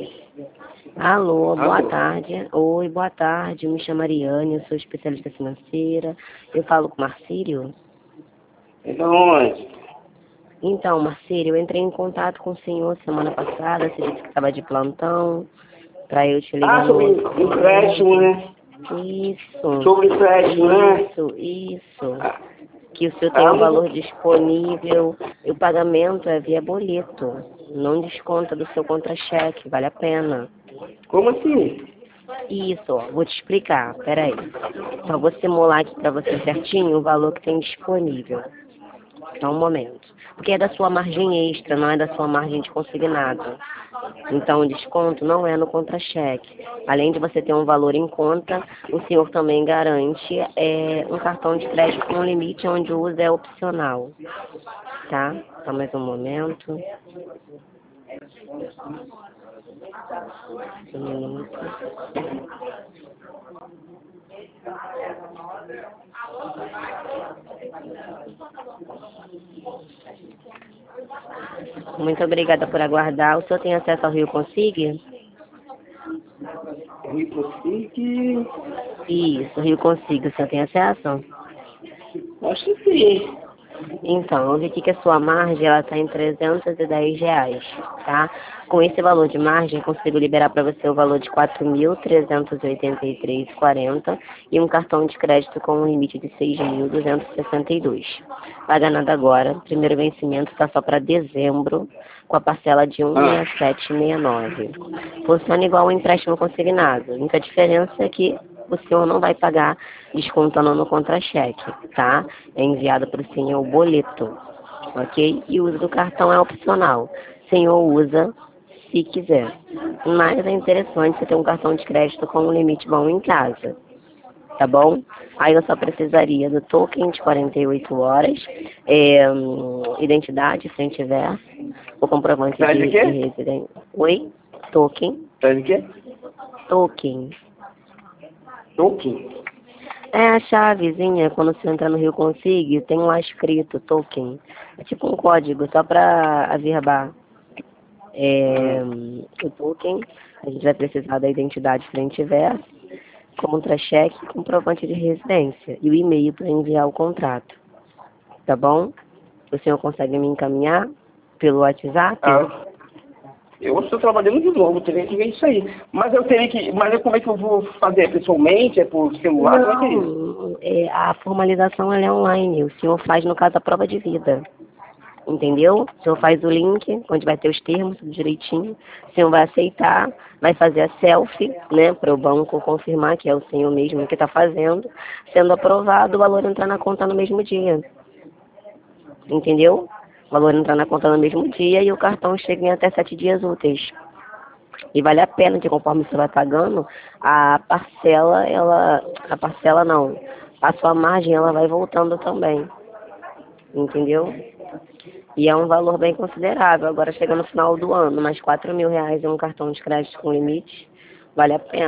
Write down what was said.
Alô, boa Alô? tarde. Oi, boa tarde. Me chamo Ariane, eu sou especialista financeira. Eu falo com o Marcílio. Então onde? Então, Marcílio, eu entrei em contato com o senhor semana passada. Você disse que estava de plantão para eu te ligar no Sobre outro empréstimo, momento. né? Isso, Sobre empréstimo, né? isso. Ah, Que o senhor tem um não- valor disponível e o pagamento é via boleto. Não desconta do seu contra-cheque, vale a pena. Como assim? Isso, ó, vou te explicar, peraí. Só vou simular aqui pra você certinho o valor que tem disponível. Só um momento. Porque é da sua margem extra, não é da sua margem de consignado. Então o desconto não é no contra-cheque. Além de você ter um valor em conta, o senhor também garante um cartão de crédito com limite onde o uso é opcional. Tá? Só mais um momento. Um minuto. Muito obrigada por aguardar. O senhor tem acesso ao Rio Consigue? Riposic? Isso, Rio Consigo. O senhor tem acesso? Acho que sim. Então, eu vi aqui que a sua margem ela está em R$ 310, tá? Com esse valor de margem, eu consigo liberar para você o valor de 4.383,40 e um cartão de crédito com um limite de 6.262. Paga nada agora. Primeiro vencimento está só para dezembro, com a parcela de Ah, 1.6769. Funciona igual um empréstimo consignado. A única diferença é que o senhor não vai pagar descontando no contra-cheque, tá? É enviado para o senhor o boleto, ok? E o uso do cartão é opcional. O senhor usa se quiser. Mas é interessante você ter um cartão de crédito com um limite bom em casa, tá bom? Aí eu só precisaria do token de 48 horas, identidade, frente e verso, o comprovante traz o de quê? residência. Oi? Token. Traz o quê? Token. Token. É a chavezinha, quando você entra no Rio Consigo, tem lá escrito token. É tipo um código, só para averbar. Ah, O token, a gente vai precisar da identidade frente e verso, contra-cheque, comprovante de residência e o e-mail para enviar o contrato. Tá bom? O senhor consegue me encaminhar pelo WhatsApp? ah, eu estou trabalhando de novo, teria que ver isso aí. Mas como é que eu vou fazer? Pessoalmente? É por celular? Como é que é isso? Não, a formalização ela é online. O senhor faz, no caso, a prova de vida. Entendeu? O senhor faz o link, onde vai ter os termos, tudo direitinho. O senhor vai aceitar, vai fazer a selfie, né, para o banco confirmar que é o senhor mesmo que está fazendo. Sendo aprovado, o valor entrar na conta no mesmo dia. Entendeu? O valor entrar na conta no mesmo dia e o cartão chega em até 7 dias úteis. E vale a pena que conforme você vai pagando, a parcela não, a sua margem ela vai voltando também. Entendeu? E é um valor bem considerável. Agora chega no final do ano, mais R$ 4.000 em um cartão de crédito com limite, vale a pena.